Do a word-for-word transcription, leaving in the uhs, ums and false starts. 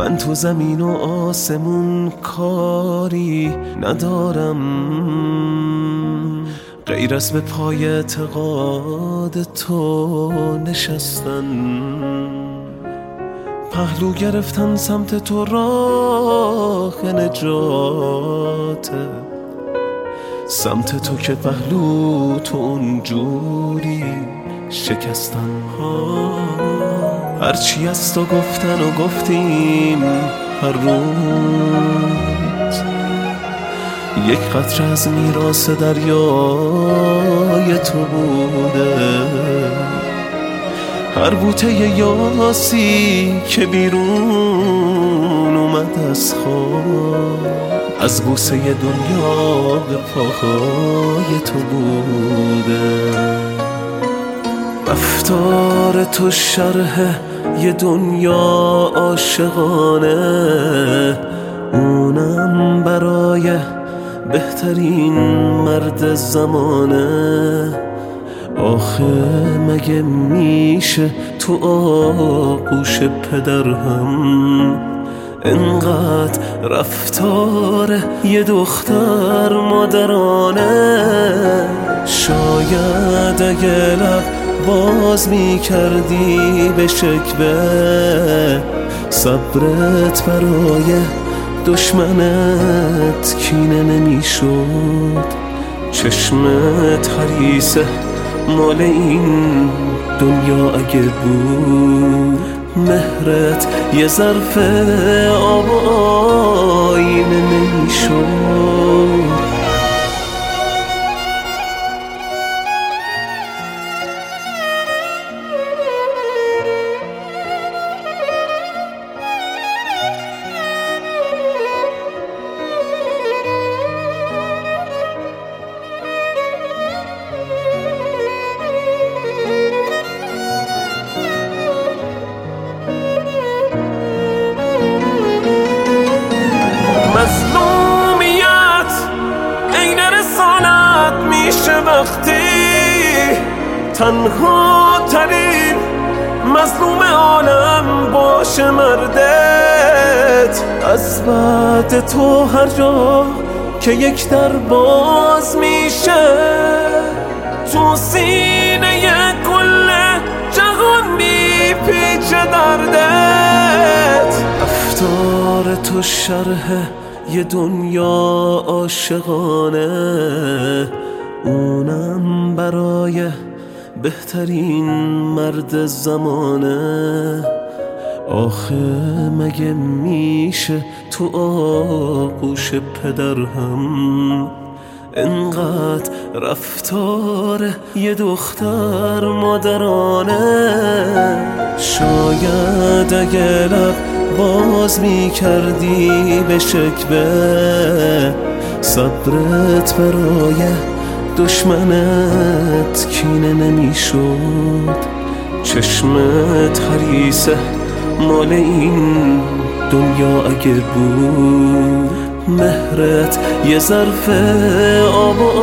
من تو زمین و آسمون کاری ندارم غیر از به پای اعتقاد تو نشستن. پهلو گرفتن سمت تو راه نجاته، سمت تو که پهلو تو اونجوری شکستن. هرچی از تو گفتن و گفتیم هر روز، یک قطره از میراث دریای تو بوده. هر بوته یاسی که بیرون اومد از خواب، از بوسه دنیا به پاهای تو بوده. رفتار تو شرح یه دنیا عاشقانه، اونم برای بهترین مرد زمانه. آخه مگه میشه تو آغوش پدر هم انقدر رفتار یه دختر مادرانه؟ شاید اگه لب باز میکردی به شکوه، صبرت برای دشمنت کینه نمیشد. چشمت حریصه مال این دنیا اگه بود، مهرت یه ظرف آب و آینه نمیشد. مظلومیت عین رسالت میشه وقتی تنها ترین مظلوم عالم باشه مردت. از بعد تو هر جا که یک در باز میشه، تو سینه کل جهان میپیچه دردت. رفتار تو شرح یه دنیا عاشقانه، اونم برای بهترین مرد زمانه. آخه مگه میشه تو آغوش پدر هم انقدر رفتار یه دختر مادرانه؟ شاید اگه لب باز میکردی به شکوه، صبرت برای دشمنت کینه نمیشد. چشمت حریصه مال این دنیا اگه بود، مهرت یه ظرف آب و